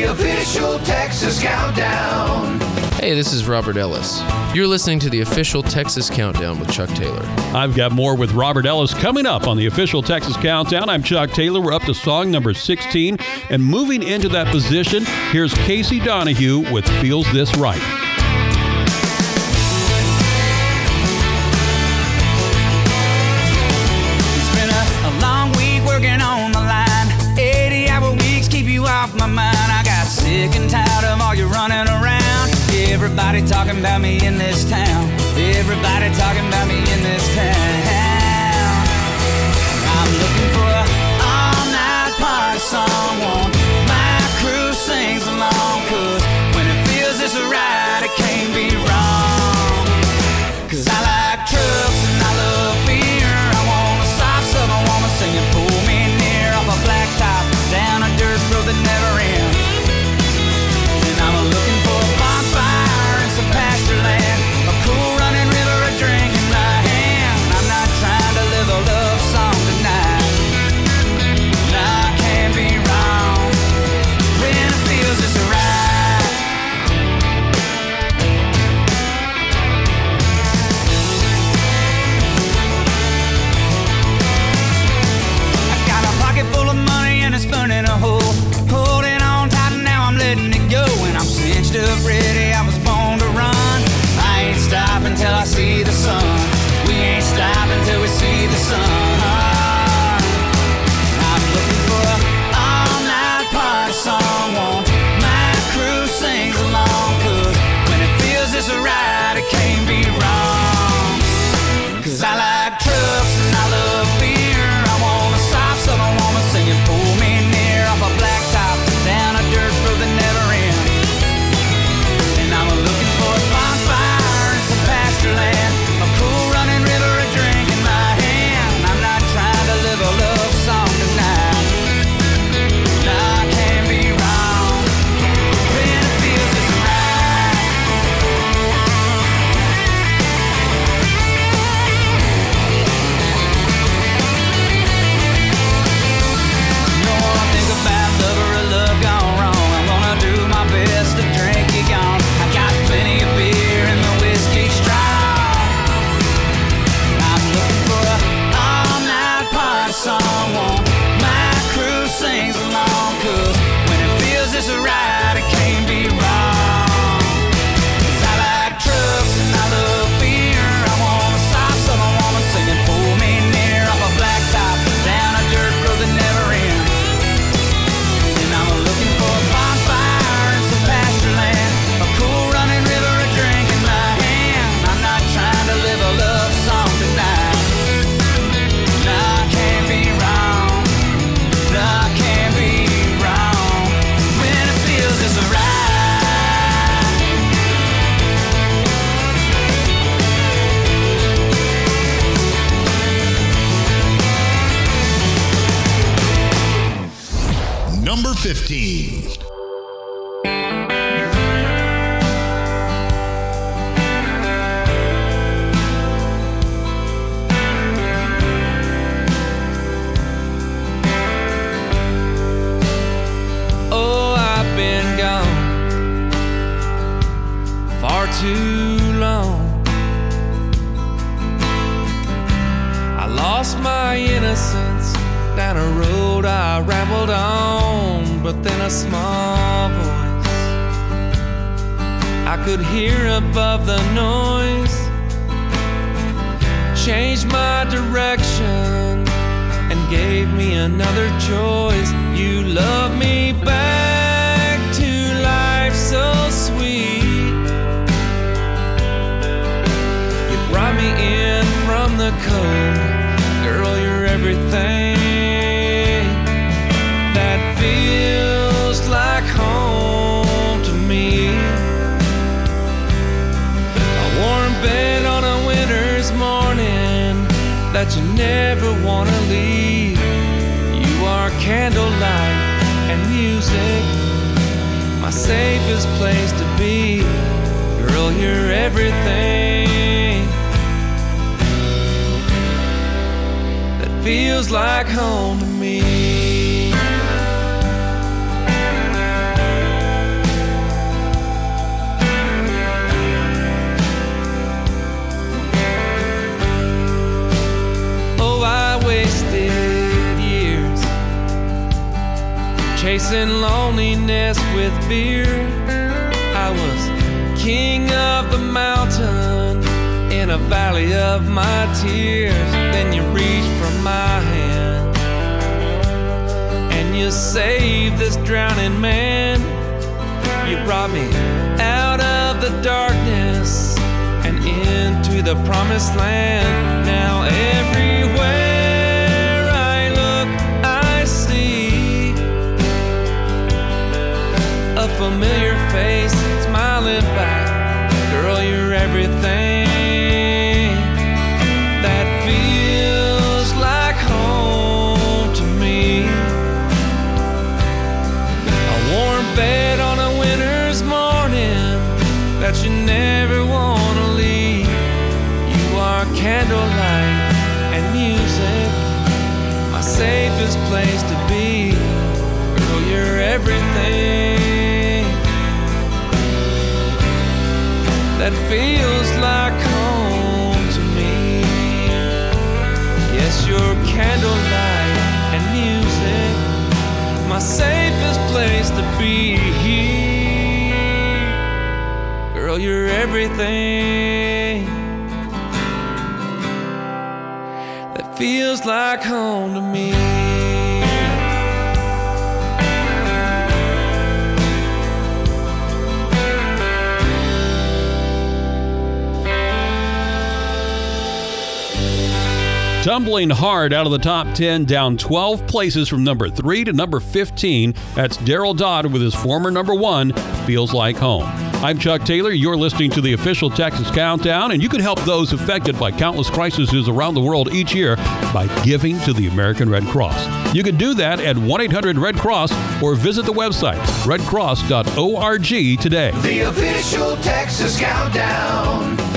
The official Texas Countdown. Hey, this is Robert Ellis. You're listening to the official Texas Countdown with Chuck Taylor. I've got more with Robert Ellis coming up on the official Texas Countdown. I'm Chuck Taylor. We're up to song number 16. And moving into that position, here's Casey Donahue with Feels This Right. It's been a long week working on the line. 80-hour weeks keep you off my mind. I got sick and tired of all your running around. Everybody talking about me in this town. Everybody talking about me in this town. I'm looking for a all-night party song. My crew sings along, 'cause when it feels this right, it can't be wrong. 'Cause I like trucks and I love beer. I want a soft southern woman singing, pull me near, off a blacktop down a dirt road that never ends. And I'm looking for a bonfire and some pasture land, a cool running river, a drink in my hand. I'm not trying to live a love song tonight. No, I can't be wrong when it feels just right. I got a pocket full of money and a spoon in a hole, holding on tight and now I'm letting it go. And I'm cinched up ready, I was born to run. I ain't stopping till I see the sun. We ain't stopping till we see the sun. I'm looking for a all-night party song. My crew sings along, 'cause when it feels this right, it can't be wrong. 'Cause I like trucks and I love beer. I want a soft southern woman singing, pull me near, off a blacktop down a dirt road that never ends. And I'm looking for a bonfire and some pasture land, a cool running river, a drink in my hand. I'm not trying to live a love song tonight. No, I can't be wrong when it feels this right. No one think about love or a love gone wrong. I'm gonna do my best to drink you gone. I got plenty of beer and the whiskey strong. I'm looking for a all-night party song. My crew sings along, 'cause when it feels this right, it can't be wrong. 'Cause I like trucks and I love beer. I want a soft southern woman singing, pull me near, off a blacktop down a dirt road that never ends. And I'm looking for a bonfire and some pasture land, a cool running river, a drink in my hand. I'm not trying to live a love song tonight. No, I can't be wrong. No, I can't be wrong when it feels this right. Number 15. Oh, I've been gone far too long. I lost my innocence down a road I rambled on, but then a small voice I could hear above the noise changed my direction and gave me another choice. You love me back to life so sweet. You brought me in from the cold. Girl, you're everything that feels like home to me. A warm bed on a winter's morning that you never want to leave. You are candlelight and music, my safest place to be. Girl, you're everything that feels like home to me. chasing loneliness with beer. I was king of the mountain in a valley of my tears. Then you reached for my hand and you saved this drowning man. You brought me out of the darkness and into the promised land. Now everywhere I look, I see a familiar face smiling back. Girl, you're everything that feels like home to me. A warm bed on a winter's morning that you never want to leave. You are candlelight and music, my safest place to be. Girl, you're everything that feels like home to me. Yes, you're candlelight and music, my safest place to be. Girl, you're everything that feels like home to me. Tumbling hard out of the top 10, down 12 places from number 3 to number 15. That's Daryl Dodd with his former number 1, Feels Like Home. I'm Chuck Taylor. You're listening to the official Texas Countdown, and you can help those affected by countless crises around the world each year by giving to the American Red Cross. You can do that at 1-800-RED-CROSS or visit the website, redcross.org today. The official Texas Countdown.